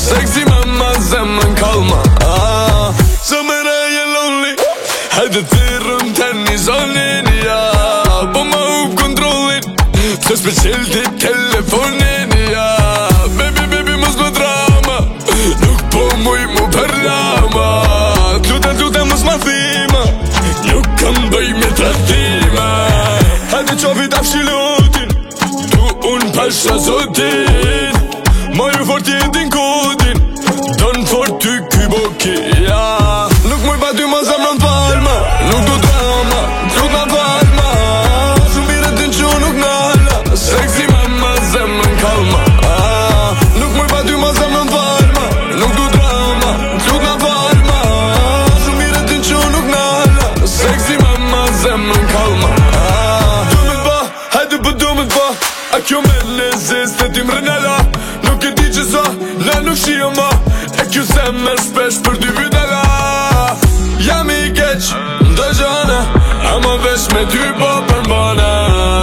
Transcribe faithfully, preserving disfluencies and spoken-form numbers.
Seksi mama zemën kalma ah. Summer e lonely hajde të rrëm të një zonin ja. Po ma up kontrollin të s'pëqel t'i telefonin ja. Baby, baby, mos më drama, nuk po muj mu për lama. T'luta, t'luta, mos ma thima, nuk kam bëj me tratima. Hajde qofi ta fshilotin, tu unë pasha zotin. Ma ju fort jetin kodin, don fort ty ky boki ja. Nuk muj pa ty ma zemrën palma, nuk du drama, t'lut ma palma. Shumë bire t'in që nuk nala, seksi mama zemrën kalma ah. Nuk muj pa ty ma zemrën palma, nuk du drama, t'lut ma palma. Shumë bire t'in që nuk nala, seksi mama zemrën kalma ah. Du me t'ba, hajde për du me t'ba, a kjo me lezis të ti mrënela. Nuk e di që sa, na nuk shio ma, e kjo zemër shpesh për dy vytela. Jam i keq, ndë gjana, ama vesh me ty po përmbana.